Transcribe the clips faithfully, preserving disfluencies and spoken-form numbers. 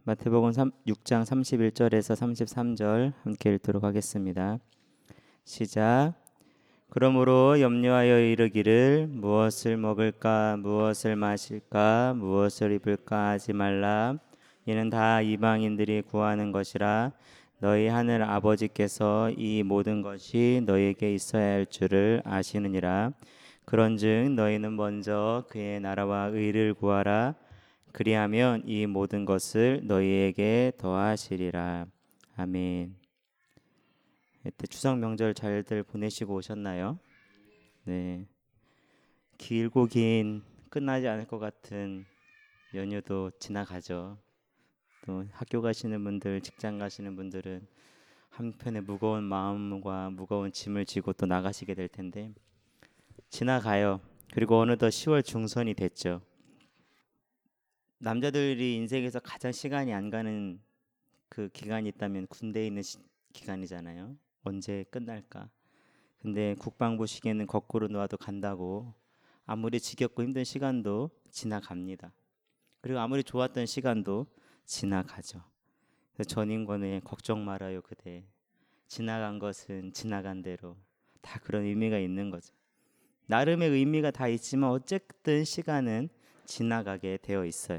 마태복음 육 장 삼십일 절에서 삼십삼 절 함께 읽도록 하겠습니다. 시작. 그러므로 염려하여 이르기를 무엇을 먹을까 무엇을 마실까 무엇을 입을까 하지 말라. 이는 다 이방인들이 구하는 것이라. 너희 하늘 아버지께서 이 모든 것이 너희에게 있어야 할 줄을 아시느니라. 그런즉 너희는 먼저 그의 나라와 의를 구하라. 그리하면 이 모든 것을 너희에게 더하시리라. 아멘. 이때 추석 명절 잘들 보내시고 오셨나요? 네. 길고 긴 끝나지 않을 것 같은 연휴도 지나가죠. 또 학교 가시는 분들, 직장 가시는 분들은 한편에 무거운 마음과 무거운 짐을 지고 또 나가시게 될 텐데 지나가요. 그리고 어느덧 시월 중선이 됐죠. 남자들이 인생에서 가장 시간이 안 가는 그 기간이 있다면 군대에 있는 시, 기간이잖아요. 언제 끝날까? 근데 국방부 시계는 거꾸로 놓아도 간다고 아무리 지겹고 힘든 시간도 지나갑니다. 그리고 아무리 좋았던 시간도 지나가죠. 전인권의 걱정 말아요 그대. 지나간 것은 지나간 대로 다 그런 의미가 있는 거죠. 나름의 의미가 다 있지만 어쨌든 시간은 지나가게 되어 있어요.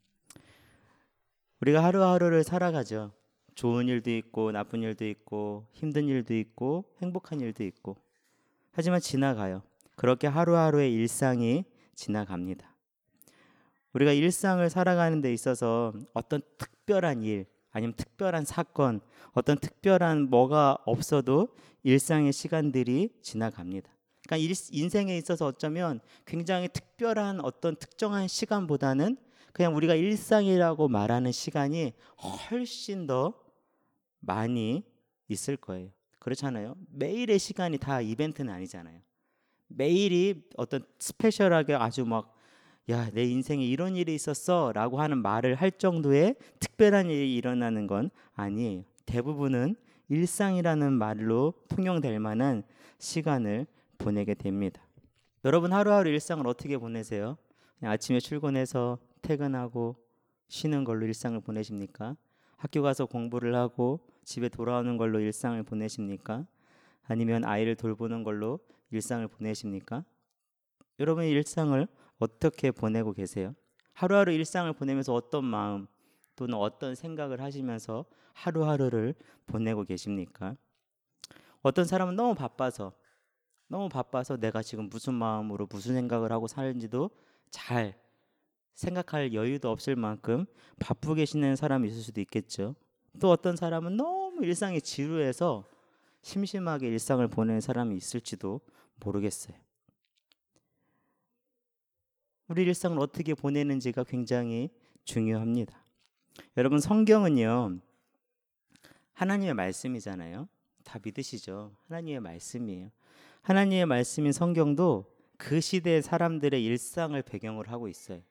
우리가 하루하루를 살아가죠. 좋은 일도 있고 나쁜 일도 있고 힘든 일도 있고 행복한 일도 있고 하지만 지나가요. 그렇게 하루하루의 일상이 지나갑니다. 우리가 일상을 살아가는 데 있어서 어떤 특별한 일 아니면 특별한 사건 어떤 특별한 뭐가 없어도 일상의 시간들이 지나갑니다. 그러니까 일, 인생에 있어서 어쩌면 굉장히 특별한 어떤 특정한 시간보다는 그냥 우리가 일상이라고 말하는 시간이 훨씬 더 많이 있을 거예요. 그렇잖아요. 매일의 시간이 다 이벤트는 아니잖아요. 매일이 어떤 스페셜하게 아주 막 야, 내 인생에 이런 일이 있었어 라고 하는 말을 할 정도의 특별한 일이 일어나는 건 아니에요. 대부분은 일상이라는 말로 통용될 만한 시간을 보내게 됩니다. 여러분 하루하루 일상을 어떻게 보내세요? 그냥 아침에 출근해서 퇴근하고 쉬는 걸로 일상을 보내십니까? 학교 가서 공부를 하고 집에 돌아오는 걸로 일상을 보내십니까? 아니면 아이를 돌보는 걸로 일상을 보내십니까? 여러분의 일상을 어떻게 보내고 계세요? 하루하루 일상을 보내면서 어떤 마음 또는 어떤 생각을 하시면서 하루하루를 보내고 계십니까? 어떤 사람은 너무 바빠서 너무 바빠서 내가 지금 무슨 마음으로 무슨 생각을 하고 사는지도 잘 생각할 여유도 없을 만큼 바쁘게 지내는 사람이 있을 수도 있겠죠. 또 어떤 사람은 너무 일상이 지루해서 심심하게 일상을 보내는 사람이 있을지도 모르겠어요. 우리 일상을 어떻게 보내는지가 굉장히 중요합니다. 여러분 성경은요 하나님의 말씀이잖아요. 다 믿으시죠? 하나님의 말씀이에요. 하나님의 말씀인 성경도 그 시대의 사람들의 일상을 배경으로 하고 있어요.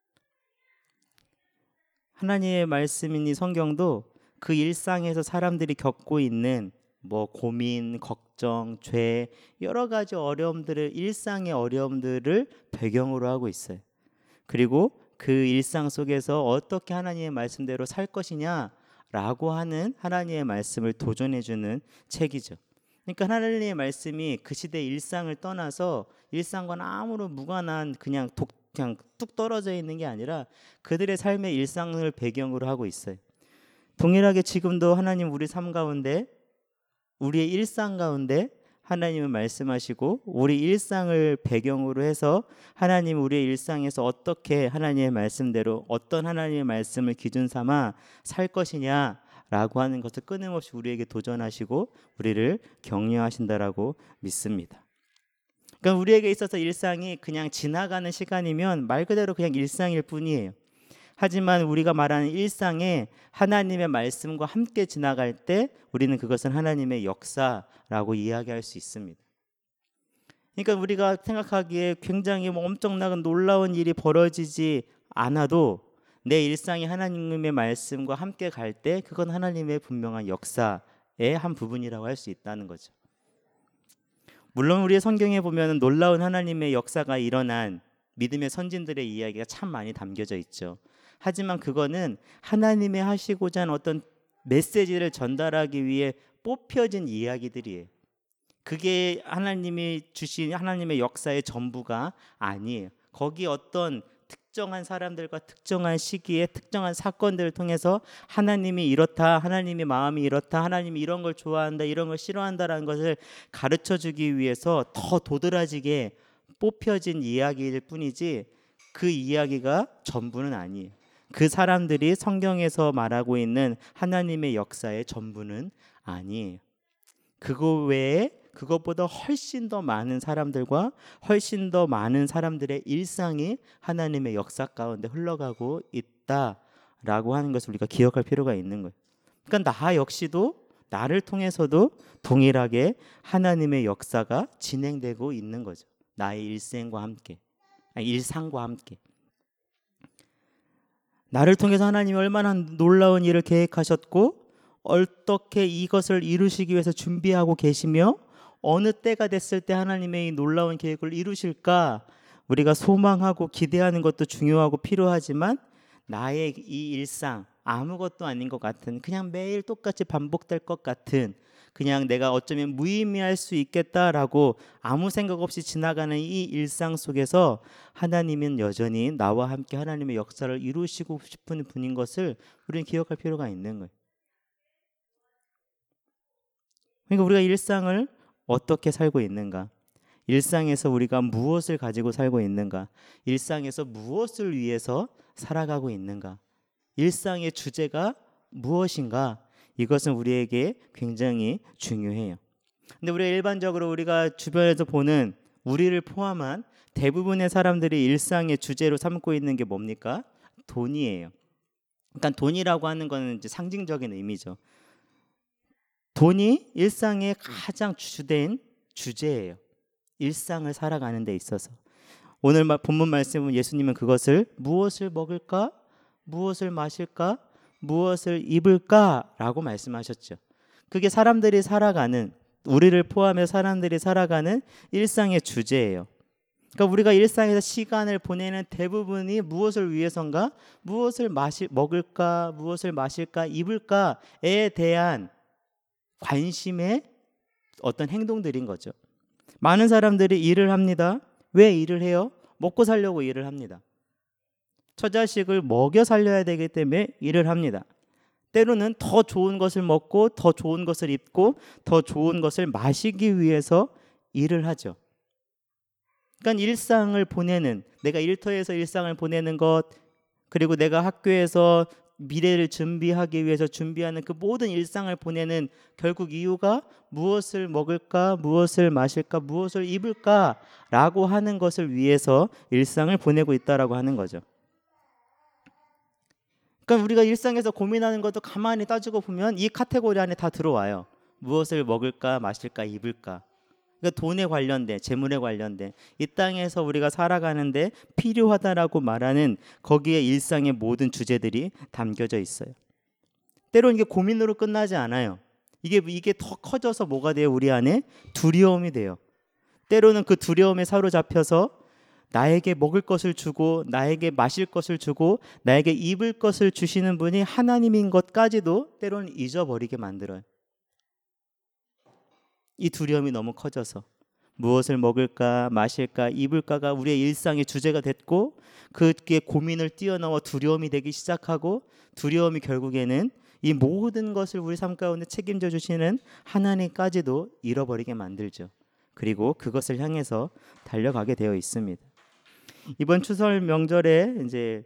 하나님의 말씀인 이 성경도 그 일상에서 사람들이 겪고 있는 뭐 고민, 걱정, 죄 여러 가지 어려움들을 일상의 어려움들을 배경으로 하고 있어요. 그리고 그 일상 속에서 어떻게 하나님의 말씀대로 살 것이냐라고 하는 하나님의 말씀을 도전해주는 책이죠. 그러니까 하나님의 말씀이 그 시대의 일상을 떠나서 일상과는 아무런 무관한 그냥 독, 그냥 뚝 떨어져 있는 게 아니라 그들의 삶의 일상을 배경으로 하고 있어요. 동일하게 지금도 하나님 우리 삶 가운데 우리의 일상 가운데 하나님은 말씀하시고 우리 일상을 배경으로 해서 하나님 우리의 일상에서 어떻게 하나님의 말씀대로 어떤 하나님의 말씀을 기준 삼아 살 것이냐 라고 하는 것을 끊임없이 우리에게 도전하시고 우리를 격려하신다라고 믿습니다. 그러니까 우리에게 있어서 일상이 그냥 지나가는 시간이면 말 그대로 그냥 일상일 뿐이에요. 하지만 우리가 말하는 일상에 하나님의 말씀과 함께 지나갈 때 우리는 그것은 하나님의 역사라고 이야기할 수 있습니다. 그러니까 우리가 생각하기에 굉장히 뭐 엄청나게 놀라운 일이 벌어지지 않아도 내 일상이 하나님의 말씀과 함께 갈 때 그건 하나님의 분명한 역사의 한 부분이라고 할 수 있다는 거죠. 물론 우리의 성경에 보면 놀라운 하나님의 역사가 일어난 믿음의 선진들의 이야기가 참 많이 담겨져 있죠. 하지만 그거는 하나님이 하시고자 하는 어떤 메시지를 전달하기 위해 뽑혀진 이야기들이에요. 그게 하나님이 주신 하나님의 역사의 전부가 아니에요. 거기 어떤 특정한 사람들과 특정한 시기에 특정한 사건들을 통해서 하나님이 이렇다, 하나님의 마음이 이렇다, 하나님이 이런 걸 좋아한다, 이런 걸 싫어한다라는 것을 가르쳐주기 위해서 더 도드라지게 뽑혀진 이야기일 뿐이지 그 이야기가 전부는 아니에요. 그 사람들이 성경에서 말하고 있는 하나님의 역사의 전부는 아니에요. 그거 외에 그것보다 훨씬 더 많은 사람들과 훨씬 더 많은 사람들의 일상이 하나님의 역사 가운데 흘러가고 있다라고 하는 것을 우리가 기억할 필요가 있는 거예요. 그러니까 나 역시도 나를 통해서도 동일하게 하나님의 역사가 진행되고 있는 거죠. 나의 일생과 함께, 아니, 일상과 함께. 나를 통해서 하나님이 얼마나 놀라운 일을 계획하셨고 어떻게 이것을 이루시기 위해서 준비하고 계시며 어느 때가 됐을 때 하나님의 이 놀라운 계획을 이루실까 우리가 소망하고 기대하는 것도 중요하고 필요하지만 나의 이 일상 아무것도 아닌 것 같은 그냥 매일 똑같이 반복될 것 같은 그냥 내가 어쩌면 무의미할 수 있겠다라고 아무 생각 없이 지나가는 이 일상 속에서 하나님은 여전히 나와 함께 하나님의 역사를 이루시고 싶은 분인 것을 우리는 기억할 필요가 있는 거예요. 그러니까 우리가 일상을 어떻게 살고 있는가? 일상에서 우리가 무엇을 가지고 살고 있는가? 일상에서 무엇을 위해서 살아가고 있는가? 일상의 주제가 무엇인가? 이것은 우리에게 굉장히 중요해요. 근데 우리가 일반적으로 우리가 주변에서 보는 우리를 포함한 대부분의 사람들이 일상의 주제로 삼고 있는 게 뭡니까? 돈이에요. 그러니까 돈이라고 하는 것은 이제 상징적인 의미죠. 돈이 일상의 가장 주된 주제예요. 일상을 살아가는 데 있어서. 오늘 본문 말씀은 예수님은 그것을 무엇을 먹을까? 무엇을 마실까? 무엇을 입을까라고 말씀하셨죠. 그게 사람들이 살아가는, 우리를 포함해 사람들이 살아가는 일상의 주제예요. 그러니까 우리가 일상에서 시간을 보내는 대부분이 무엇을 위해서인가? 무엇을 마실, 먹을까? 무엇을 마실까? 입을까에 대한 관심의 어떤 행동들인 거죠. 많은 사람들이 일을 합니다. 왜 일을 해요? 먹고 살려고 일을 합니다. 처자식을 먹여 살려야 되기 때문에 일을 합니다. 때로는 더 좋은 것을 먹고 더 좋은 것을 입고 더 좋은 것을 마시기 위해서 일을 하죠. 그러니까 일상을 보내는, 내가 일터에서 일상을 보내는 것, 그리고 내가 학교에서 미래를 준비하기 위해서 준비하는 그 모든 일상을 보내는 결국 이유가 무엇을 먹을까, 무엇을 마실까, 무엇을 입을까라고 하는 것을 위해서 일상을 보내고 있다라고 하는 거죠. 그러니까 우리가 일상에서 고민하는 것도 가만히 따지고 보면 이 카테고리 안에 다 들어와요. 무엇을 먹을까, 마실까, 입을까. 그러니까 돈에 관련된, 재물에 관련된 이 땅에서 우리가 살아가는데 필요하다라고 말하는 거기에 일상의 모든 주제들이 담겨져 있어요. 때로는 이게 고민으로 끝나지 않아요. 이게 이게 더 커져서 뭐가 돼요? 우리 안에 두려움이 돼요. 때로는 그 두려움에 사로잡혀서 나에게 먹을 것을 주고 나에게 마실 것을 주고 나에게 입을 것을 주시는 분이 하나님인 것까지도 때로는 잊어버리게 만들어요. 이 두려움이 너무 커져서 무엇을 먹을까, 마실까, 입을까가 우리의 일상의 주제가 됐고 그게 고민을 뛰어넘어 두려움이 되기 시작하고 두려움이 결국에는 이 모든 것을 우리 삶 가운데 책임져 주시는 하나님까지도 잃어버리게 만들죠. 그리고 그것을 향해서 달려가게 되어 있습니다. 이번 추설 명절에 이제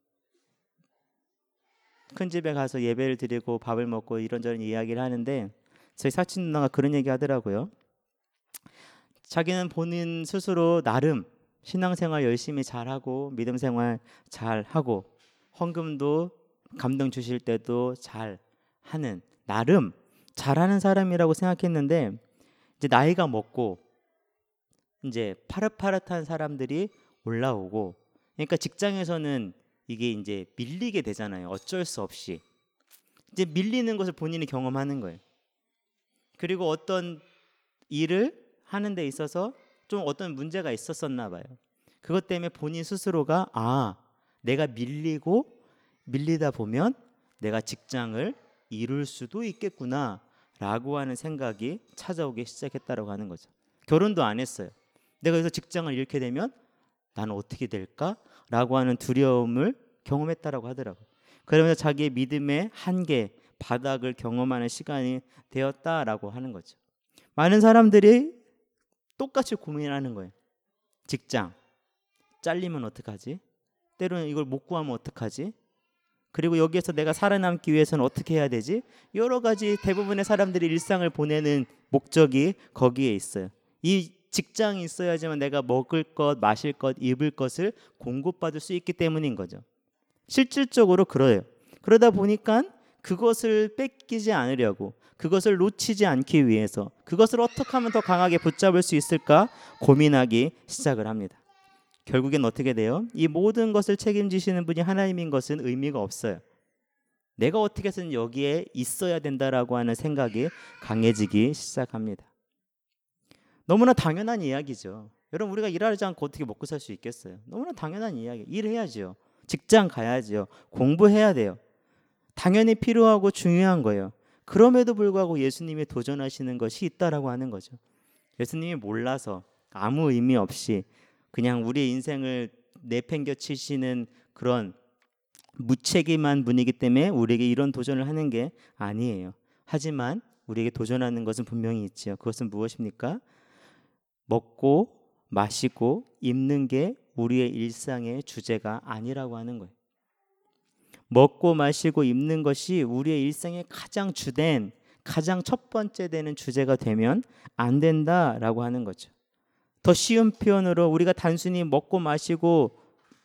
큰 집에 가서 예배를 드리고 밥을 먹고 이런저런 이야기를 하는데 저희 사친 누나가 그런 얘기 하더라고요. 자기는 본인 스스로 나름 신앙생활 열심히 잘하고 믿음 생활 잘하고 헌금도 감동 주실 때도 잘하는 나름 잘하는 사람이라고 생각했는데 이제 나이가 먹고 이제 파릇파릇한 사람들이 올라오고 그러니까 직장에서는 이게 이제 밀리게 되잖아요. 어쩔 수 없이 이제 밀리는 것을 본인이 경험하는 거예요. 그리고 어떤 일을 하는 데 있어서 좀 어떤 문제가 있었었나 봐요. 그것 때문에 본인 스스로가 아, 내가 밀리고 밀리다 보면 내가 직장을 잃을 수도 있겠구나 라고 하는 생각이 찾아오기 시작했다고 하는 거죠. 결혼도 안 했어요. 내가 여기서 직장을 잃게 되면 나는 어떻게 될까? 라고 하는 두려움을 경험했다라고 하더라고요. 그러면서 자기의 믿음의 한계, 바닥을 경험하는 시간이 되었다라고 하는 거죠. 많은 사람들이 똑같이 고민하는 거예요. 직장 잘리면 어떡하지? 때로는 이걸 못 구하면 어떡하지? 그리고 여기에서 내가 살아남기 위해서는 어떻게 해야 되지? 여러 가지 대부분의 사람들이 일상을 보내는 목적이 거기에 있어요. 이 직장이 있어야지만 내가 먹을 것, 마실 것, 입을 것을 공급받을 수 있기 때문인 거죠. 실질적으로 그래요. 그러다 보니까 그것을 뺏기지 않으려고, 그것을 놓치지 않기 위해서 그것을 어떻게 하면 더 강하게 붙잡을 수 있을까 고민하기 시작을 합니다. 결국엔 어떻게 돼요? 이 모든 것을 책임지시는 분이 하나님인 것은 의미가 없어요. 내가 어떻게 해서든 여기에 있어야 된다라고 하는 생각이 강해지기 시작합니다. 너무나 당연한 이야기죠. 여러분, 우리가 일하지 않고 어떻게 먹고 살 수 있겠어요? 너무나 당연한 이야기. 일해야죠. 직장 가야죠. 공부해야 돼요. 당연히 필요하고 중요한 거예요. 그럼에도 불구하고 예수님이 도전하시는 것이 있다라고 하는 거죠. 예수님이 몰라서 아무 의미 없이 그냥 우리의 인생을 내팽겨치시는 그런 무책임한 분이기 때문에 우리에게 이런 도전을 하는 게 아니에요. 하지만 우리에게 도전하는 것은 분명히 있지요. 그것은 무엇입니까? 먹고 마시고 입는 게 우리의 일상의 주제가 아니라고 하는 거예요. 먹고 마시고 입는 것이 우리의 일상의 가장 주된, 가장 첫 번째 되는 주제가 되면 안 된다라고 하는 거죠. 더 쉬운 표현으로 우리가 단순히 먹고 마시고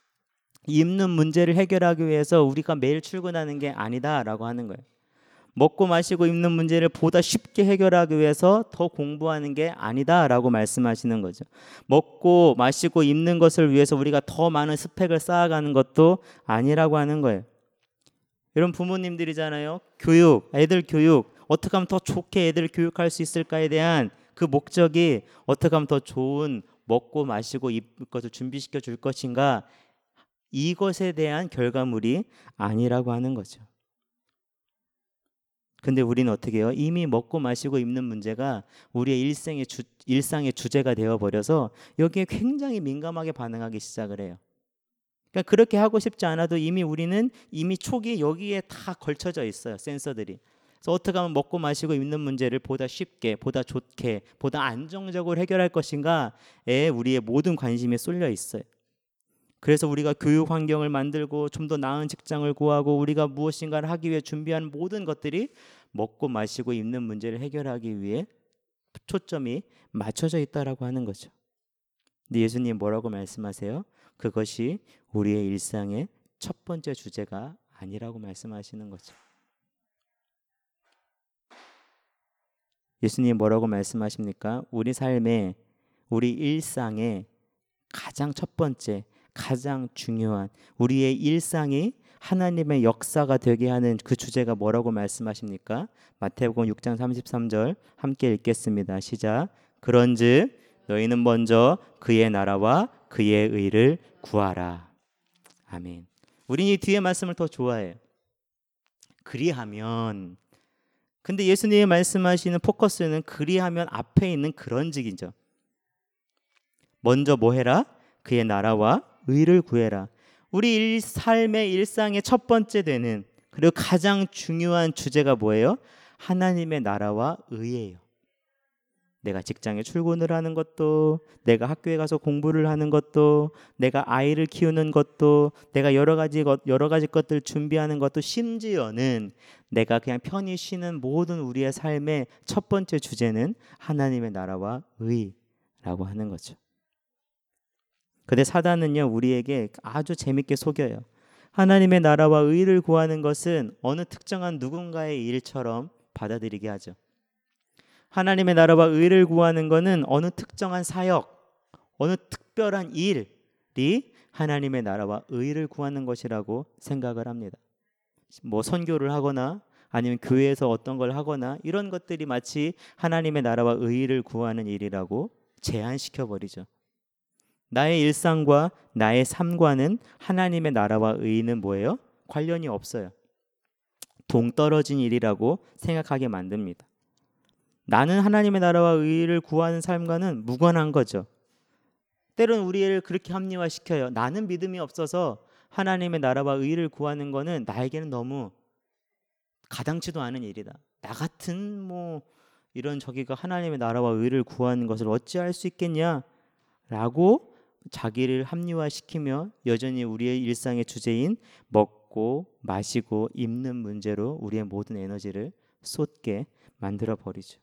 입는 문제를 해결하기 위해서 우리가 매일 출근하는 게 아니다라고 하는 거예요. 먹고 마시고 입는 문제를 보다 쉽게 해결하기 위해서 더 공부하는 게 아니다라고 말씀하시는 거죠. 먹고 마시고 입는 것을 위해서 우리가 더 많은 스펙을 쌓아가는 것도 아니라고 하는 거예요. 여러분, 부모님들이잖아요. 교육, 애들 교육, 어떻게 하면 더 좋게 애들을 교육할 수 있을까에 대한 그 목적이 어떻게 하면 더 좋은 먹고 마시고 입을 것을 준비시켜 줄 것인가, 이것에 대한 결과물이 아니라고 하는 거죠. 근데 우리는 어떻게 해요? 이미 먹고 마시고 입는 문제가 우리의 일생의 주, 일상의 주제가 되어버려서 여기에 굉장히 민감하게 반응하기 시작을 해요. 그러니까 그렇게 하고 싶지 않아도 이미 우리는 이미 촉이 여기에 다 걸쳐져 있어요. 센서들이. 그래서 어떻게 하면 먹고 마시고 입는 문제를 보다 쉽게, 보다 좋게, 보다 안정적으로 해결할 것인가에 우리의 모든 관심이 쏠려 있어요. 그래서 우리가 교육 환경을 만들고 좀 더 나은 직장을 구하고 우리가 무엇인가를 하기 위해 준비한 모든 것들이 먹고 마시고 입는 문제를 해결하기 위해 초점이 맞춰져 있다라고 하는 거죠. 근데 예수님 뭐라고 말씀하세요? 그것이 우리의 일상의 첫 번째 주제가 아니라고 말씀하시는 거죠. 예수님 뭐라고 말씀하십니까? 우리 삶에, 우리 일상의 가장 첫 번째, 가장 중요한 우리의 일상이 하나님의 역사가 되게 하는 그 주제가 뭐라고 말씀하십니까? 마태복음 육 장 삼십삼 절 함께 읽겠습니다. 시작. 그런즉 너희는 먼저 그의 나라와 그의 의를 구하라. 아멘. 우리는 이 뒤에 말씀을 더 좋아해요. 그리하면. 근데 예수님이 말씀하시는 포커스는 그리하면 앞에 있는 그런즉이죠. 먼저 뭐 해라? 그의 나라와 의를 구해라. 우리 일, 삶의 일상의 첫 번째 되는, 그리고 가장 중요한 주제가 뭐예요? 하나님의 나라와 의예요. 내가 직장에 출근을 하는 것도, 내가 학교에 가서 공부를 하는 것도, 내가 아이를 키우는 것도, 내가 여러 가지 것, 여러 가지 것들 준비하는 것도, 심지어는 내가 그냥 편히 쉬는 모든 우리의 삶의 첫 번째 주제는 하나님의 나라와 의라고 하는 거죠. 근데 사단은요, 우리에게 아주 재밌게 속여요. 하나님의 나라와 의를 구하는 것은 어느 특정한 누군가의 일처럼 받아들이게 하죠. 하나님의 나라와 의를 구하는 것은 어느 특정한 사역, 어느 특별한 일이 하나님의 나라와 의를 구하는 것이라고 생각을 합니다. 뭐 선교를 하거나 아니면 교회에서 어떤 걸 하거나 이런 것들이 마치 하나님의 나라와 의를 구하는 일이라고 제한시켜 버리죠. 나의 일상과 나의 삶과는 하나님의 나라와 의는 뭐예요? 관련이 없어요. 동떨어진 일이라고 생각하게 만듭니다. 나는 하나님의 나라와 의를 구하는 삶과는 무관한 거죠. 때로는 우리를 그렇게 합리화시켜요. 나는 믿음이 없어서 하나님의 나라와 의를 구하는 거는 나에게는 너무 가당치도 않은 일이다. 나 같은 뭐 이런 저기가 하나님의 나라와 의를 구하는 것을 어찌할 수 있겠냐? 라고 자기를 합리화시키며 여전히 우리의 일상의 주제인 먹고 마시고 입는 문제로 우리의 모든 에너지를 쏟게 만들어 버리죠.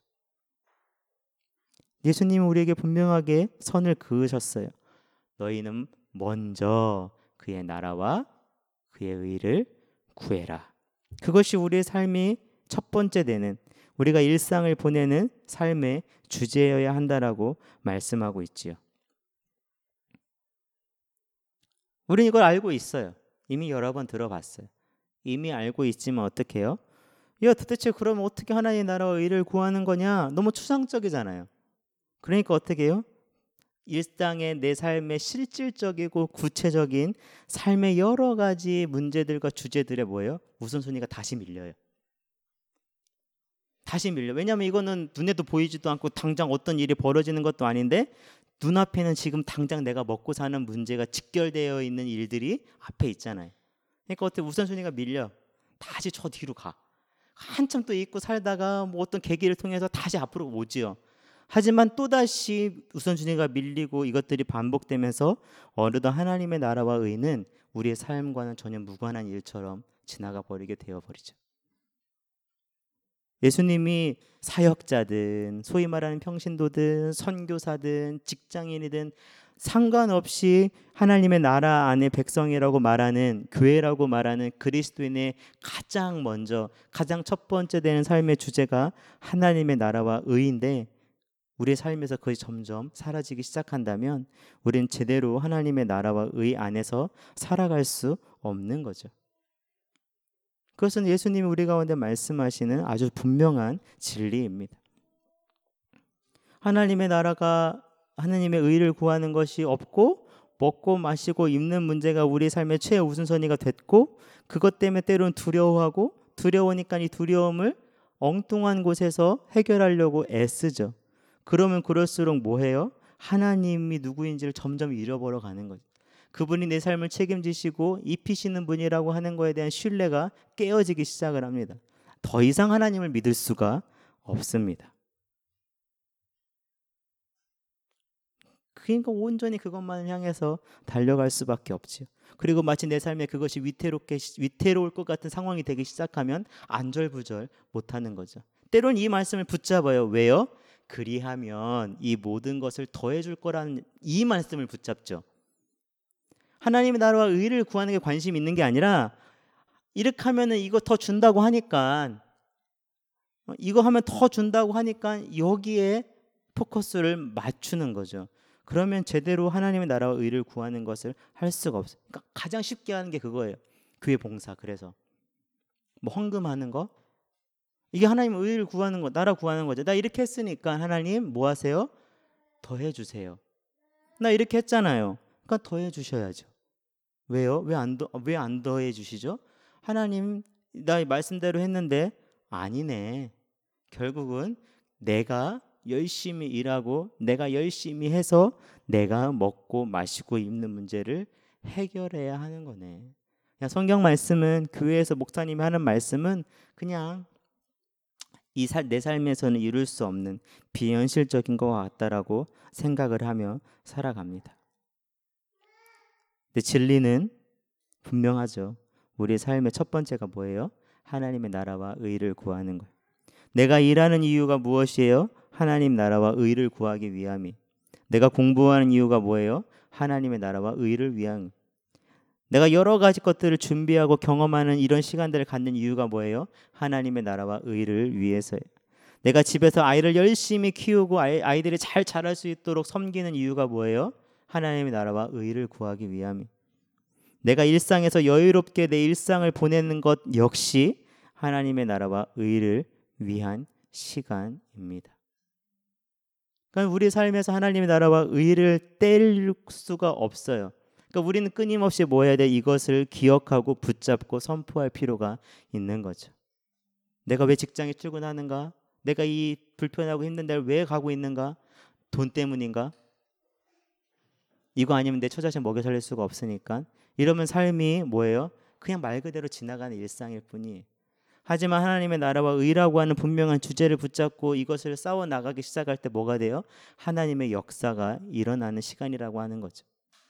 예수님은 우리에게 분명하게 선을 그으셨어요. 너희는 먼저 그의 나라와 그의 의를 구해라. 그것이 우리의 삶이 첫 번째 되는, 우리가 일상을 보내는 삶의 주제여야 한다라고 말씀하고 있지요. 우리는 이걸 알고 있어요. 이미 여러 번 들어봤어요. 이미 알고 있지만 어떻게 해요? 야, 도대체 그러면 어떻게 하나님의 나라와 의를 구하는 거냐? 너무 추상적이잖아요. 그러니까 어떻게 해요? 일상의 내 삶의 실질적이고 구체적인 삶의 여러 가지 문제들과 주제들에 뭐예요? 우선순위가 다시 밀려요. 다시 밀려. 왜냐하면 이거는 눈에도 보이지도 않고 당장 어떤 일이 벌어지는 것도 아닌데 눈앞에는 지금 당장 내가 먹고 사는 문제가 직결되어 있는 일들이 앞에 있잖아요. 그러니까 어떻게 우선순위가 밀려. 다시 저 뒤로 가. 한참 또 잊고 살다가 뭐 어떤 계기를 통해서 다시 앞으로 오지요. 하지만 또다시 우선순위가 밀리고 이것들이 반복되면서 어느덧 하나님의 나라와 의는 우리의 삶과는 전혀 무관한 일처럼 지나가 버리게 되어버리죠. 예수님이 사역자든 소위 말하는 평신도든 선교사든 직장인이든 상관없이 하나님의 나라 안의 백성이라고 말하는, 교회라고 말하는 그리스도인의 가장 먼저 가장 첫 번째 되는 삶의 주제가 하나님의 나라와 의인데, 우리의 삶에서 그것이 점점 사라지기 시작한다면 우리는 제대로 하나님의 나라와 의 안에서 살아갈 수 없는 거죠. 그것은 예수님이 우리 가운데 말씀하시는 아주 분명한 진리입니다. 하나님의 나라가, 하나님의 의를 구하는 것이 없고 먹고 마시고 입는 문제가 우리 삶의 최우선순위가 됐고, 그것 때문에 때로는 두려워하고, 두려우니까 이 두려움을 엉뚱한 곳에서 해결하려고 애쓰죠. 그러면 그럴수록 뭐해요? 하나님이 누구인지를 점점 잃어버려 가는 거죠. 그분이 내 삶을 책임지시고 입히시는 분이라고 하는 거에 대한 신뢰가 깨어지기 시작을 합니다. 더 이상 하나님을 믿을 수가 없습니다. 그러니까 온전히 그것만을 향해서 달려갈 수밖에 없지요. 그리고 마치 내 삶에 그것이 위태롭게 위태로울 것 같은 상황이 되기 시작하면 안절부절 못하는 거죠. 때로는 이 말씀을 붙잡아요. 왜요? 그리하면 이 모든 것을 더해줄 거라는 이 말씀을 붙잡죠. 하나님의 나라와 의를 구하는 게 관심 있는 게 아니라, 이렇게 하면은 이거 더 준다고 하니까, 이거 하면 더 준다고 하니까 여기에 포커스를 맞추는 거죠. 그러면 제대로 하나님의 나라와 의를 구하는 것을 할 수가 없어요. 그러니까 가장 쉽게 하는 게 그거예요. 교회 봉사. 그래서 뭐 헌금하는 거, 이게 하나님의 의를 구하는 거, 나라 구하는 거죠. 나 이렇게 했으니까 하나님 뭐 하세요? 더 해주세요. 나 이렇게 했잖아요. 그러니까 더 해주셔야죠. 왜요? 왜 안 더, 왜 안 더해 주시죠? 하나님, 나 말씀대로 했는데 아니네. 결국은 내가 열심히 일하고 내가 열심히 해서 내가 먹고 마시고 입는 문제를 해결해야 하는 거네. 그냥 성경 말씀은, 교회에서 목사님이 하는 말씀은 그냥 이 살, 내 삶에서는 이룰 수 없는 비현실적인 것 같다라고 생각을 하며 살아갑니다. 근데 진리는 분명하죠. 우리의 삶의 첫 번째가 뭐예요? 하나님의 나라와 의를 구하는 것. 내가 일하는 이유가 무엇이에요? 하나님 나라와 의를 구하기 위함이. 내가 공부하는 이유가 뭐예요? 하나님의 나라와 의를 위함. 내가 여러 가지 것들을 준비하고 경험하는 이런 시간들을 갖는 이유가 뭐예요? 하나님의 나라와 의를 위해서예요. 내가 집에서 아이를 열심히 키우고 아이, 아이들이 잘 자랄 수 있도록 섬기는 이유가 뭐예요? 하나님의 나라와 의를 구하기 위함이. 내가 일상에서 여유롭게 내 일상을 보내는 것 역시 하나님의 나라와 의를 위한 시간입니다. 그러니까 우리 삶에서 하나님의 나라와 의를 뗄 수가 없어요. 그러니까 우리는 끊임없이 뭐 해야 돼? 이것을 기억하고 붙잡고 선포할 필요가 있는 거죠. 내가 왜 직장에 출근하는가? 내가 이 불편하고 힘든 데를 왜 가고 있는가? 돈 때문인가? 이거 아니면 내 처자식 먹여 살릴 수가 없으니까. 이러면 삶이 뭐예요? 그냥 말 그대로 지나가는 일상일 뿐이에요. 하지만 하나님의 나라와 의라고 하는 분명한 주제를 붙잡고 이것을 싸워 나가기 시작할 때 뭐가 돼요? 하나님의 역사가 일어나는 시간이라고 하는 거죠.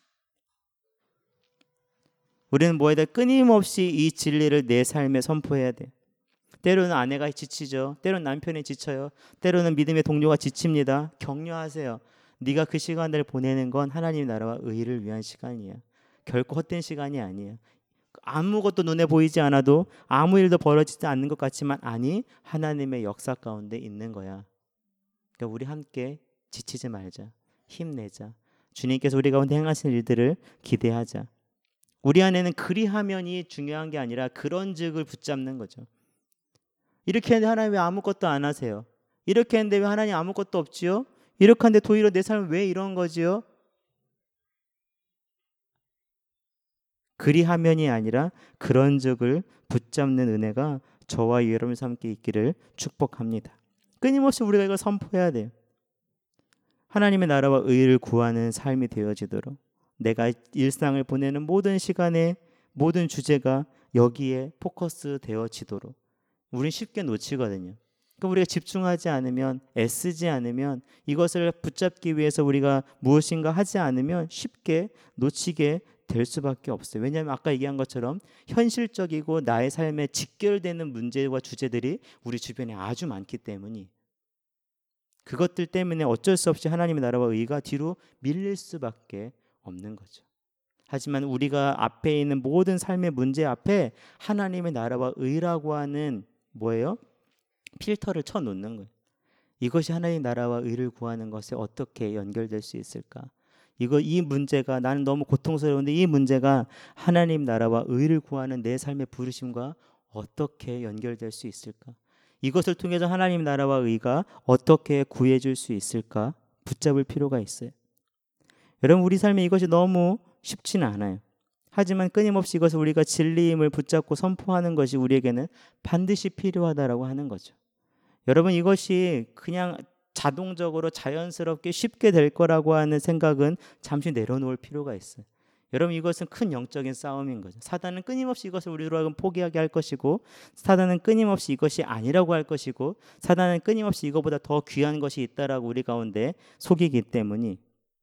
우리는 뭐에 대해 끊임없이 이 진리를 내 삶에 선포해야 돼요. 때로는 아내가 지치죠. 때로는 남편이 지쳐요. 때로는 믿음의 동료가 지칩니다. 격려하세요. 네가 그 시간을 보내는 건 하나님 나라와 의를 위한 시간이야. 결코 헛된 시간이 아니에요. 아무것도 눈에 보이지 않아도 아무 일도 벌어지지 않는 것 같지만 아니, 하나님의 역사 가운데 있는 거야. 그러니까 우리 함께 지치지 말자. 힘내자. 주님께서 우리 가운데 행하신 일들을 기대하자. 우리 안에는 그리하면이 중요한 게 아니라 그런즉을 붙잡는 거죠. 이렇게 했는데 하나님 왜 아무것도 안 하세요? 이렇게 했는데 왜 하나님 아무것도 없지요? 이렇게 하는데 도리어 내 삶은 왜 이런 거지요? 그리하면이 아니라 그런즉을 붙잡는 은혜가 저와 여러분 함께 있기를 축복합니다. 끊임없이 우리가 이걸 선포해야 돼요. 하나님의 나라와 의를 구하는 삶이 되어지도록 내가 일상을 보내는 모든 시간에 모든 주제가 여기에 포커스 되어지도록. 우린 쉽게 놓치거든요. 그러니까 우리가 집중하지 않으면, 애쓰지 않으면, 이것을 붙잡기 위해서 우리가 무엇인가 하지 않으면 쉽게 놓치게 될 수밖에 없어요. 왜냐하면 아까 얘기한 것처럼 현실적이고 나의 삶에 직결되는 문제와 주제들이 우리 주변에 아주 많기 때문이, 그것들 때문에 어쩔 수 없이 하나님의 나라와 의가 뒤로 밀릴 수밖에 없는 거죠. 하지만 우리가 앞에 있는 모든 삶의 문제 앞에 하나님의 나라와 의라고 하는 뭐예요? 필터를 쳐놓는 거예요. 이것이 하나님의 나라와 의를 구하는 것에 어떻게 연결될 수 있을까? 이거 이 문제가 나는 너무 고통스러운데 이 문제가 하나님 나라와 의를 구하는 내 삶의 부르심과 어떻게 연결될 수 있을까? 이것을 통해서 하나님 나라와 의가 어떻게 구해줄 수 있을까? 붙잡을 필요가 있어요. 여러분, 우리 삶에 이것이 너무 쉽지는 않아요. 하지만 끊임없이 이것을 우리가 진리임을 붙잡고 선포하는 것이 우리에게는 반드시 필요하다라고 하는 거죠. 여러분, 이것이 그냥 자동적으로 자연스럽게 쉽게 될 거라고 하는 생각은 잠시 내려놓을 필요가 있어요. 여러분, 이것은 큰 영적인 싸움인 거죠. 사단은 끊임없이 이것을 우리로 하여금 포기하게 할 것이고, 사단은 끊임없이 이것이 아니라고 할 것이고, 사단은 끊임없이 이거보다 더 귀한 것이 있다라고 우리 가운데 속이기 때문이,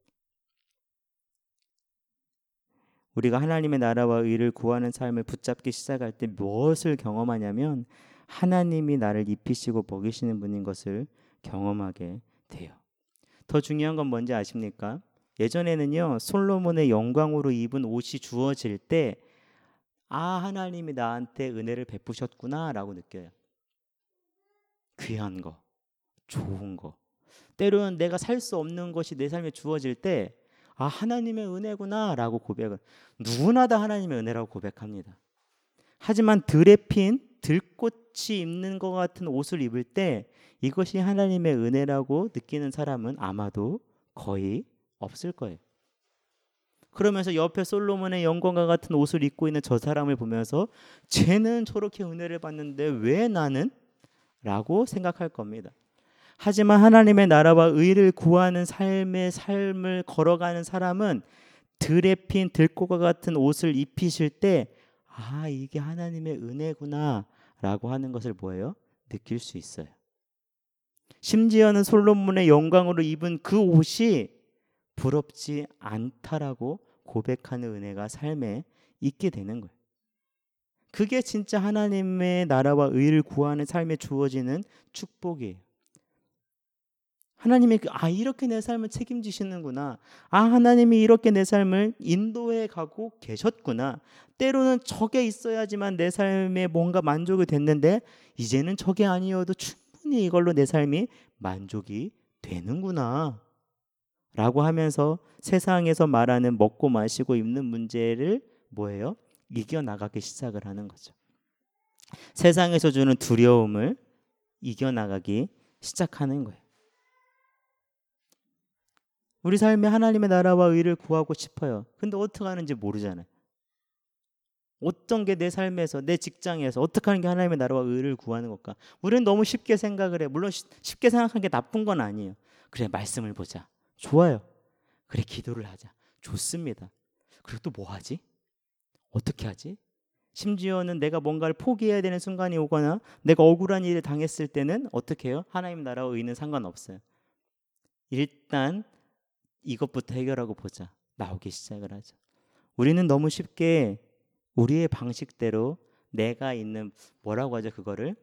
우리가 하나님의 나라와 의를 구하는 삶을 붙잡기 시작할 때 무엇을 경험하냐면 하나님이 나를 입히시고 먹이시는 분인 것을 경험하게 돼요. 더 중요한 건 뭔지 아십니까? 예전에는요, 솔로몬의 영광으로 입은 옷이 주어질 때 아, 하나님이 나한테 은혜를 베푸셨구나 라고 느껴요. 귀한 거, 좋은 거. 때로는 내가 살 수 없는 것이 내 삶에 주어질 때 아, 하나님의 은혜구나 라고 고백을, 누구나 다 하나님의 은혜라고 고백합니다. 하지만 들에 핀 들꽃이 입는 것 같은 옷을 입을 때 이것이 하나님의 은혜라고 느끼는 사람은 아마도 거의 없을 거예요. 그러면서 옆에 솔로몬의 영광과 같은 옷을 입고 있는 저 사람을 보면서 쟤는 저렇게 은혜를 받는데 왜 나는? 라고 생각할 겁니다. 하지만 하나님의 나라와 의를 구하는 삶의 삶을 걸어가는 사람은 들에 핀 들꽃과 같은 옷을 입히실 때 아, 이게 하나님의 은혜구나 라고 하는 것을 뭐예요? 느낄 수 있어요. 심지어는 솔로몬의 영광으로 입은 그 옷이 부럽지 않다라고 고백하는 은혜가 삶에 있게 되는 거예요. 그게 진짜 하나님의 나라와 의를 구하는 삶에 주어지는 축복이에요. 하나님이 아, 이렇게 내 삶을 책임지시는구나. 아, 하나님이 이렇게 내 삶을 인도해 가고 계셨구나. 때로는 저게 있어야지만 내 삶에 뭔가 만족이 됐는데 이제는 저게 아니어도 충분히 이걸로 내 삶이 만족이 되는구나 라고 하면서 세상에서 말하는 먹고 마시고 입는 문제를 뭐예요? 이겨나가기 시작을 하는 거죠. 세상에서 주는 두려움을 이겨나가기 시작하는 거예요. 우리 삶에 하나님의 나라와 의를 구하고 싶어요. 근데 어떻게 하는지 모르잖아요. 어떤 게 내 삶에서, 내 직장에서 어떻게 하는 게 하나님의 나라와 의를 구하는 걸까? 우리는 너무 쉽게 생각을 해. 물론 쉬- 쉽게 생각하는 게 나쁜 건 아니에요. 그래, 말씀을 보자. 좋아요. 그래, 기도를 하자. 좋습니다. 그리고 또 뭐 하지? 어떻게 하지? 심지어는 내가 뭔가를 포기해야 되는 순간이 오거나 내가 억울한 일을 당했을 때는 어떻게 해요? 하나님 나라와 의는 상관없어요. 일단 이것부터 해결하고 보자. 나오기 시작을 하죠. 우리는 너무 쉽게 우리의 방식대로 내가 있는, 뭐라고 하죠 그거를?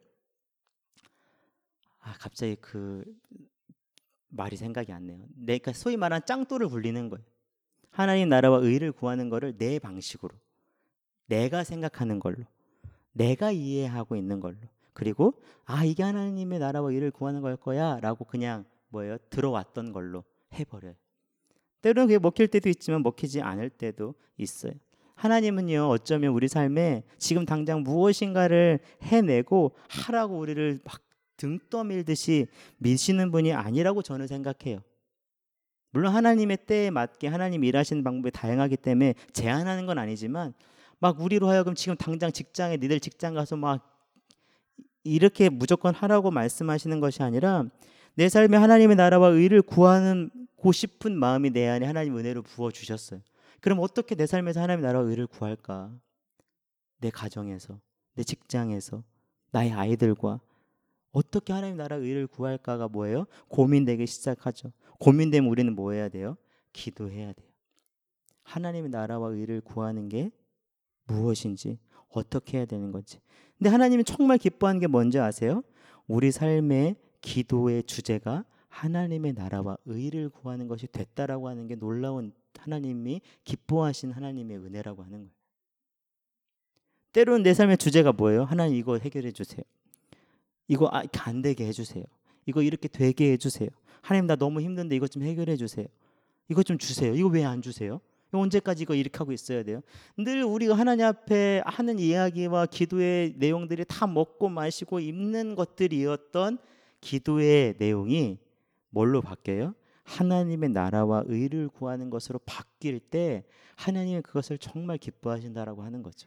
아 갑자기 그 말이 생각이 안 나요. 내가 소위 말하는 짱돌을 굴리는 거예요. 하나님 나라와 의를 구하는 거를 내 방식으로, 내가 생각하는 걸로, 내가 이해하고 있는 걸로, 그리고 아 이게 하나님의 나라와 의를 구하는 걸 거야 라고 그냥 뭐예요? 들어왔던 걸로 해버려요. 때로는 그게 먹힐 때도 있지만 먹히지 않을 때도 있어요. 하나님은요 어쩌면 우리 삶에 지금 당장 무엇인가를 해내고 하라고 우리를 막 등 떠밀듯이 미시는 분이 아니라고 저는 생각해요. 물론 하나님의 때에 맞게 하나님 일하시는 방법이 다양하기 때문에 제한하는 건 아니지만 막 우리로 하여금 지금 당장 직장에 니들 직장 가서 막 이렇게 무조건 하라고 말씀하시는 것이 아니라 내 삶에 하나님의 나라와 의를 구하는 고 싶은 마음이 내 안에 하나님 은혜로 부어주셨어요. 그럼 어떻게 내 삶에서 하나님의 나라와 의를 구할까? 내 가정에서, 내 직장에서, 나의 아이들과 어떻게 하나님 나라 의를 구할까가 뭐예요? 고민되기 시작하죠. 고민되면 우리는 뭐 해야 돼요? 기도해야 돼요. 하나님의 나라와 의를 구하는 게 무엇인지, 어떻게 해야 되는 건지. 근데 하나님이 정말 기뻐하는 게 뭔지 아세요? 우리 삶의 기도의 주제가 하나님의 나라와 의를 구하는 것이 됐다라고 하는 게 놀라운, 하나님이 기뻐하신 하나님의 은혜라고 하는 거예요. 때로는 내 삶의 주제가 뭐예요? 하나님 이거 해결해 주세요. 이거 아, 이렇게 안 되게 해주세요. 이거 이렇게 되게 해주세요. 하나님 나 너무 힘든데 이것 좀 해결해 주세요. 이거 좀 주세요. 이거 왜 안 주세요? 언제까지 이거 이렇게 하고 있어야 돼요? 늘 우리가 하나님 앞에 하는 이야기와 기도의 내용들이 다 먹고 마시고 입는 것들이었던 기도의 내용이 뭘로 바뀌어요? 하나님의 나라와 의를 구하는 것으로 바뀔 때 하나님은 그것을 정말 기뻐하신다라고 하는 거죠.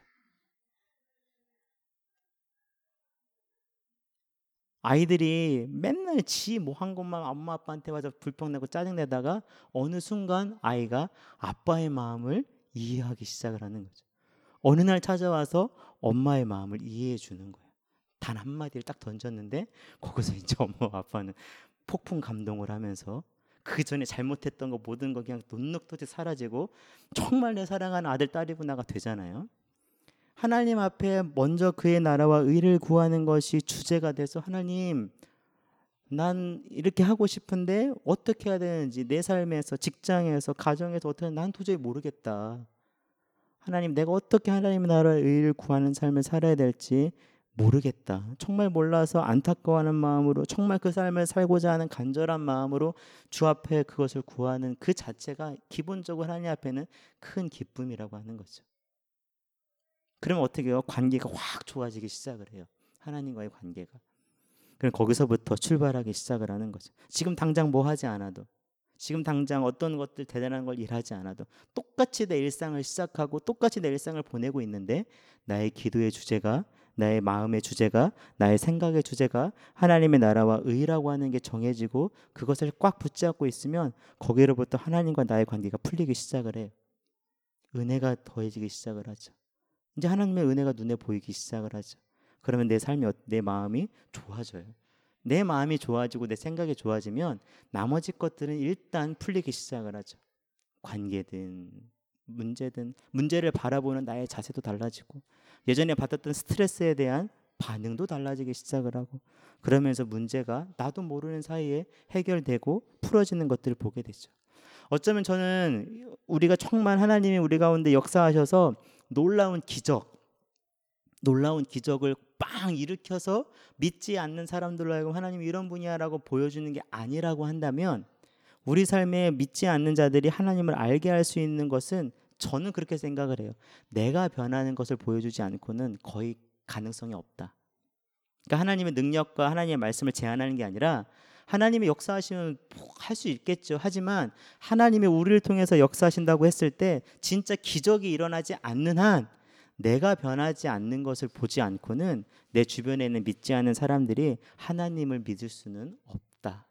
아이들이 맨날 지 뭐 한 것만 엄마 아빠한테 와서 불평내고 짜증내다가 어느 순간 아이가 아빠의 마음을 이해하기 시작을 하는 거죠. 어느 날 찾아와서 엄마의 마음을 이해해 주는 거예요. 단 한마디를 딱 던졌는데 거기서 이제 엄마 아빠는 폭풍 감동을 하면서 그 전에 잘못했던 거 모든 거 그냥 눈녹듯이 사라지고 정말 내 사랑하는 아들 딸이구나가 되잖아요. 하나님 앞에 먼저 그의 나라와 의를 구하는 것이 주제가 돼서 하나님 난 이렇게 하고 싶은데 어떻게 해야 되는지 내 삶에서 직장에서 가정에서 어떻게 난 도저히 모르겠다. 하나님 내가 어떻게 하나님의 나라의 의를 구하는 삶을 살아야 될지 모르겠다. 정말 몰라서 안타까워하는 마음으로 정말 그 삶을 살고자 하는 간절한 마음으로 주 앞에 그것을 구하는 그 자체가 기본적으로 하나님 앞에는 큰 기쁨이라고 하는 거죠. 그러면 어떻게 해요? 관계가 확 좋아지기 시작을 해요. 하나님과의 관계가. 그럼 거기서부터 출발하기 시작을 하는 거죠. 지금 당장 뭐 하지 않아도, 지금 당장 어떤 것들 대단한 걸 일하지 않아도 똑같이 내 일상을 시작하고 똑같이 내 일상을 보내고 있는데 나의 기도의 주제가, 나의 마음의 주제가, 나의 생각의 주제가 하나님의 나라와 의라고 하는 게 정해지고 그것을 꽉 붙잡고 있으면 거기로부터 하나님과 나의 관계가 풀리기 시작을 해요. 은혜가 더해지기 시작을 하죠. 이제 하나님의 은혜가 눈에 보이기 시작을 하죠. 그러면 내 삶이, 내 마음이 좋아져요. 내 마음이 좋아지고 내 생각이 좋아지면 나머지 것들은 일단 풀리기 시작을 하죠. 관계든 문제든 문제를 바라보는 나의 자세도 달라지고 예전에 받았던 스트레스에 대한 반응도 달라지기 시작을 하고 그러면서 문제가 나도 모르는 사이에 해결되고 풀어지는 것들을 보게 되죠. 어쩌면 저는 우리가 정말 하나님이 우리 가운데 역사하셔서 놀라운 기적, 놀라운 기적을 빵 일으켜서 믿지 않는 사람들로 하여금 하나님이 이런 분이야라고 보여주는 게 아니라고 한다면 우리 삶에 믿지 않는 자들이 하나님을 알게 할 수 있는 것은 저는 그렇게 생각을 해요. 내가 변하는 것을 보여주지 않고는 거의 가능성이 없다. 그러니까 하나님의 능력과 하나님의 말씀을 제한하는 게 아니라 하나님이 역사하시면 할 수 있겠죠. 하지만 하나님이 우리를 통해서 역사하신다고 했을 때 진짜 기적이 일어나지 않는 한 내가 변하지 않는 것을 보지 않고는 내 주변에 있는 믿지 않는 사람들이 하나님을 믿을 수는 없다.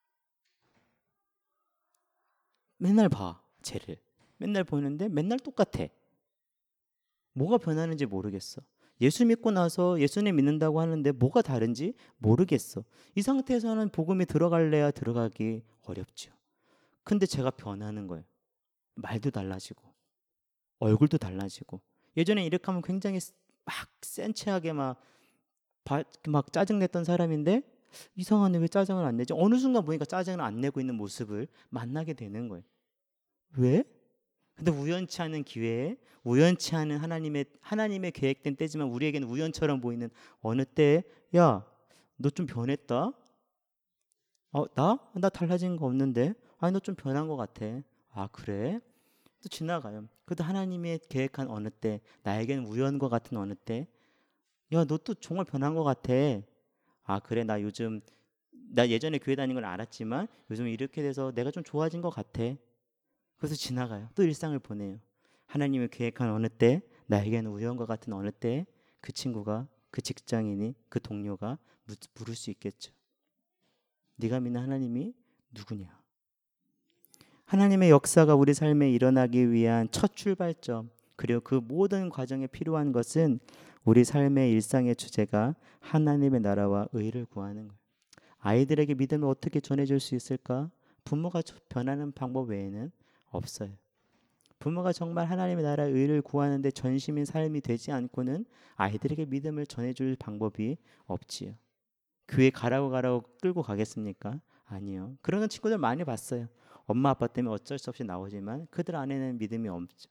맨날 봐, 쟤를. 맨날 보는데 맨날 똑같아. 뭐가 변하는지 모르겠어. 예수 믿고 나서 예수님 믿는다고 하는데 뭐가 다른지 모르겠어. 이 상태에서는 복음이 들어갈래야 들어가기 어렵죠. 근데 제가 변하는 거예요. 말도 달라지고 얼굴도 달라지고. 예전에 이렇게 하면 굉장히 막 센치하게 막, 막 짜증냈던 사람인데 이상하네, 왜 짜증을 안 내지? 어느 순간 보니까 짜증을 안 내고 있는 모습을 만나게 되는 거예요. 왜? 근데 우연치 않은 기회에 우연치 않은 하나님의 하나님의 계획된 때지만 우리에게는 우연처럼 보이는 어느 때에 야, 너 좀 변했다. 어, 나? 나 달라진 거 없는데. 아니, 너 좀 변한 것 같아. 아, 그래? 또 지나가요. 그래도 하나님의 계획한 어느 때, 나에게는 우연과 같은 어느 때, 야, 너 또 정말 변한 것 같아. 아, 그래? 나 요즘 나 예전에 교회 다니는 걸 알았지만 요즘 이렇게 돼서 내가 좀 좋아진 것 같아. 그래서 지나가요. 또 일상을 보내요. 하나님의 계획한 어느 때, 나에게는 우연과 같은 어느 때 그 친구가, 그 직장인이, 그 동료가 물을 수 있겠죠. 네가 믿는 하나님이 누구냐? 하나님의 역사가 우리 삶에 일어나기 위한 첫 출발점, 그리고 그 모든 과정에 필요한 것은 우리 삶의 일상의 주제가 하나님의 나라와 의를 구하는 거예요. 아이들에게 믿음을 어떻게 전해줄 수 있을까? 부모가 변하는 방법 외에는 없어요. 부모가 정말 하나님의 나라의 의를 구하는데 전심인 삶이 되지 않고는 아이들에게 믿음을 전해줄 방법이 없지요. 교회 가라고 가라고 끌고 가겠습니까? 아니요. 그런 친구들 많이 봤어요. 엄마 아빠 때문에 어쩔 수 없이 나오지만 그들 안에는 믿음이 없죠.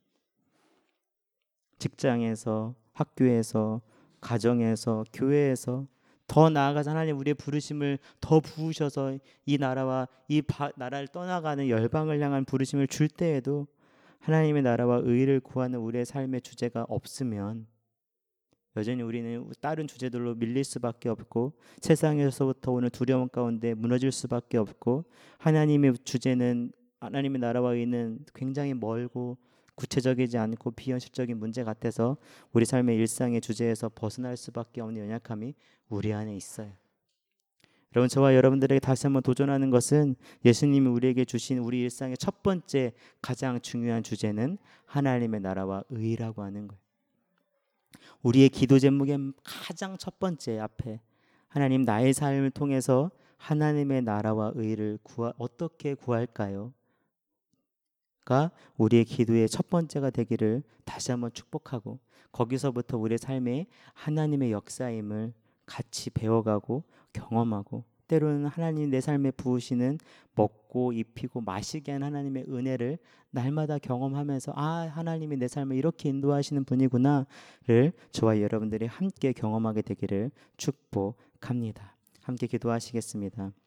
직장에서, 학교에서, 가정에서, 교회에서 더 나아가서 하나님 우리의 부르심을 더 부으셔서 이 나라와 이 바, 나라를 떠나가는 열방을 향한 부르심을 줄 때에도 하나님의 나라와 의를 구하는 우리의 삶의 주제가 없으면 여전히 우리는 다른 주제들로 밀릴 수밖에 없고 세상에서부터 오는 두려움 가운데 무너질 수밖에 없고 하나님의 주제는 하나님의 나라와 의는 굉장히 멀고 구체적이지 않고 비현실적인 문제 같아서 우리 삶의 일상의 주제에서 벗어날 수밖에 없는 연약함이 우리 안에 있어요. 여러분, 저와 여러분들에게 다시 한번 도전하는 것은 예수님이 우리에게 주신 우리 일상의 첫 번째 가장 중요한 주제는 하나님의 나라와 의라고 하는 거예요. 우리의 기도 제목의 가장 첫 번째 앞에 하나님, 나의 삶을 통해서 하나님의 나라와 의를 구하, 어떻게 구할까요? 가 우리의 기도의 첫 번째가 되기를 다시 한번 축복하고 거기서부터 우리의 삶에 하나님의 역사임을 같이 배워가고 경험하고 때로는 하나님 내 삶에 부으시는 먹고 입히고 마시게 한 하나님의 은혜를 날마다 경험하면서 아, 하나님이 내 삶을 이렇게 인도하시는 분이구나를 저와 여러분들이 함께 경험하게 되기를 축복합니다. 함께 기도하시겠습니다.